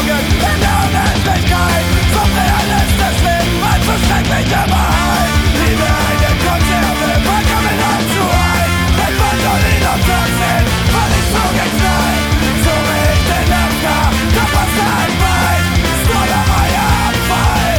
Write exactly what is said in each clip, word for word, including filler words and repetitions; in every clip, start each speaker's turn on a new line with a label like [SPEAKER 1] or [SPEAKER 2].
[SPEAKER 1] Augen in der Unendlichkeit. So real ist das Leben, ein so schrecklicher Wahrheit. Liebe eine Konserve, vollkommen anzuhalten. Wenn Bandolin am Tag sind, weil ich so geknallt. Suche ich den Öfter, da passt ein Bein. Stollerei Abfall.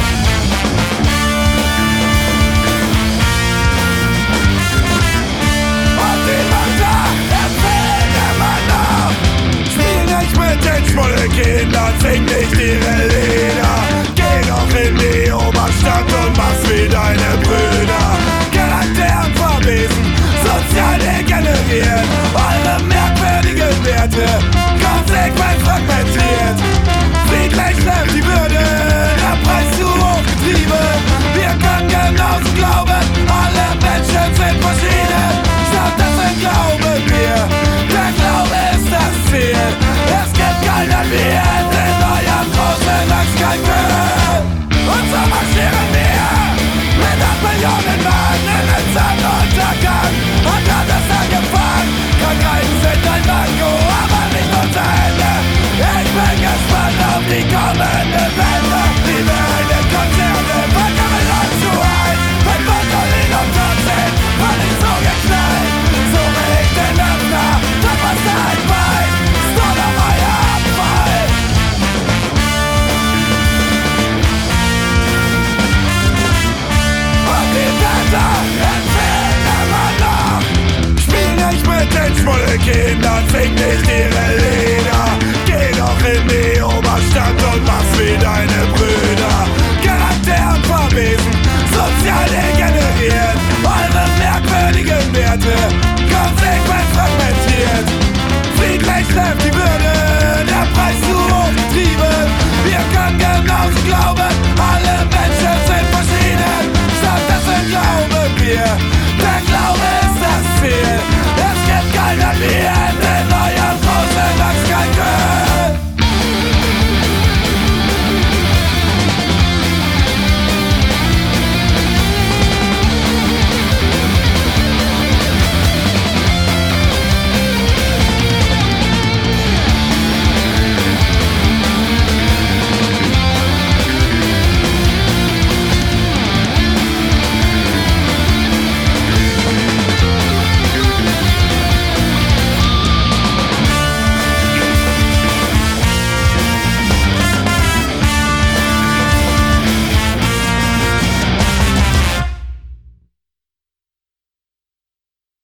[SPEAKER 1] Und die Mutter erzählt immer noch. Spiel nicht mit den Schmuddelkindern, sing nicht ihre Lieder. Geh doch in die Oberstadt und mach's wie deine Brüder. Charakteren verwiesen, sozial degeneriert. Eure merkwürdigen Werte, konsequent fragmentiert. Friedlich läuft die Würde, der Preis zu hoch getrieben. Wir können genauso glauben, alle Menschen sind verschieden. Statt das wir glauben wir, der Glaube ist das Ziel. Es gibt keinen Wert in eurem großen Angstkalkül. Und so marschieren wir mit acht Millionen Mann in den Sonnenuntergang. Und hat es angefangen, Krankheiten sind ein Manko, aber nicht unser Ende. Ich bin gespannt auf die kommende